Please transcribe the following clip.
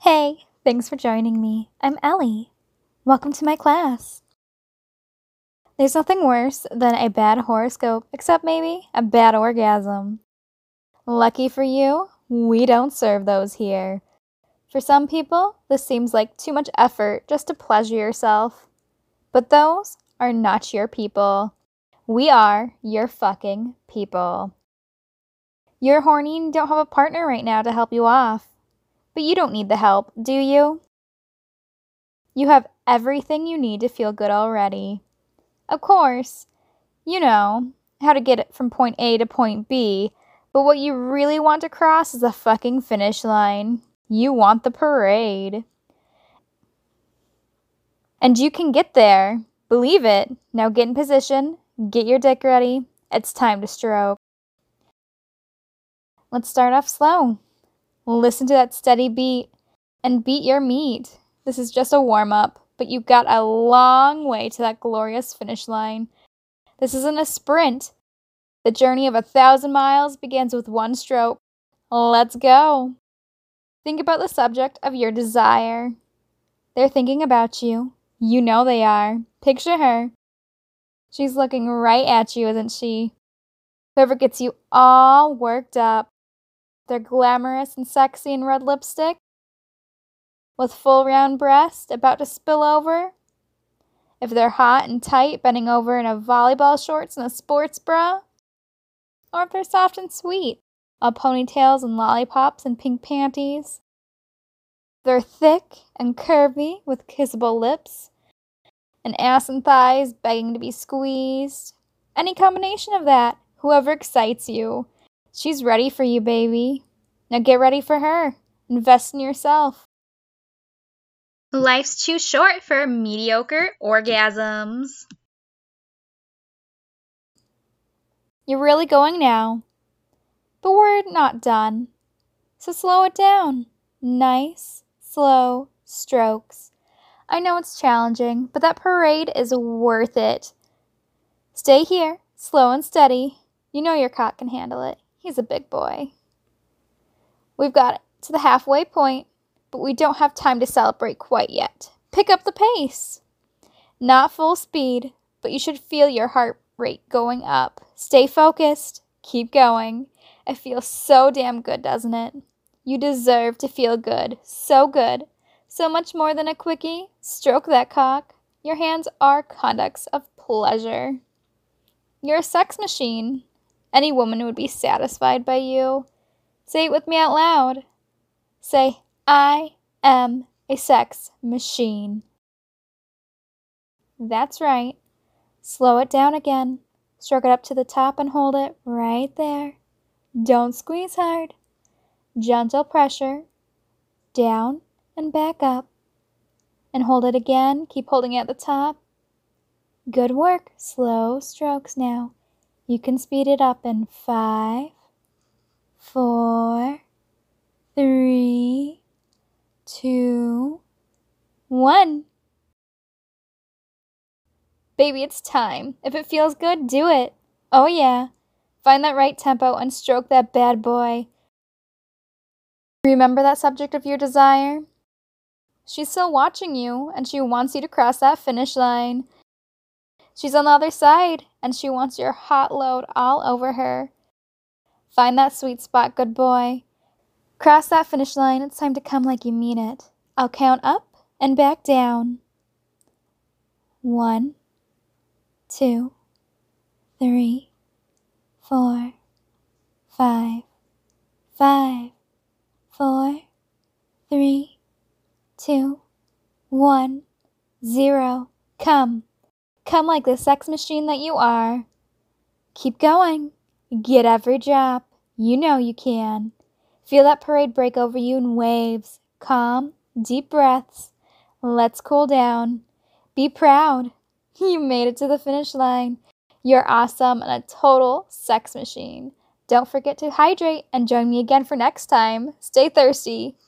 Hey, thanks for joining me. I'm Ellie. Welcome to my class. There's nothing worse than a bad horoscope, except maybe a bad orgasm. Lucky for you, we don't serve those here. For some people, this seems like too much effort just to pleasure yourself. But those are not your people. We are your fucking people. You're horny and don't have a partner right now to help you off. But you don't need the help, do you? You have everything you need to feel good already. Of course, you know how to get it from point A to point B, but what you really want to cross is the fucking finish line. You want the parade. And you can get there. Believe it. Now get in position, get your dick ready. It's time to stroke. Let's start off slow. Listen to that steady beat and beat your meat. This is just a warm-up, but you've got a long way to that glorious finish line. This isn't a sprint. The journey of 1,000 miles begins with one stroke. Let's go. Think about the subject of your desire. They're thinking about you. You know they are. Picture her. She's looking right at you, isn't she? Whoever gets you all worked up. They're glamorous and sexy in red lipstick, with full round breast about to spill over. If they're hot and tight, bending over in a volleyball shorts and a sports bra. Or if they're soft and sweet, all ponytails and lollipops and pink panties. They're thick and curvy with kissable lips, and ass and thighs begging to be squeezed. Any combination of that, whoever excites you. She's ready for you, baby. Now get ready for her. Invest in yourself. Life's too short for mediocre orgasms. You're really going now. But we're not done. So slow it down. Nice, slow strokes. I know it's challenging, but that parade is worth it. Stay here, slow and steady. You know your cock can handle it. He's a big boy. We've got it to the halfway point, but we don't have time to celebrate quite yet. Pick up the pace. Not full speed, but you should feel your heart rate going up. Stay focused. Keep going. It feels so damn good, doesn't it? You deserve to feel good. So good. So much more than a quickie. Stroke that cock. Your hands are conducts of pleasure. You're a sex machine. Any woman would be satisfied by you. Say it with me out loud. Say, I am a sex machine. That's right. Slow it down again. Stroke it up to the top and hold it right there. Don't squeeze hard. Gentle pressure. Down and back up. And hold it again. Keep holding it at the top. Good work. Slow strokes now. You can speed it up in 5, 4, 3, 2, 1. Baby, it's time. If it feels good, do it. Oh yeah. Find that right tempo and stroke that bad boy. Remember that subject of your desire? She's still watching you, and she wants you to cross that finish line. She's on the other side, and she wants your hot load all over her. Find that sweet spot, good boy. Cross that finish line. It's time to come like you mean it. I'll count up and back down. 1, 2, 3, 4, 5, 5, 4, 3, 2, 1, 0. Come. Come like the sex machine that you are. Keep going. Get every drop. You know you can. Feel that parade break over you in waves. Calm, deep breaths. Let's cool down. Be proud. You made it to the finish line. You're awesome and a total sex machine. Don't forget to hydrate and join me again for next time. Stay thirsty.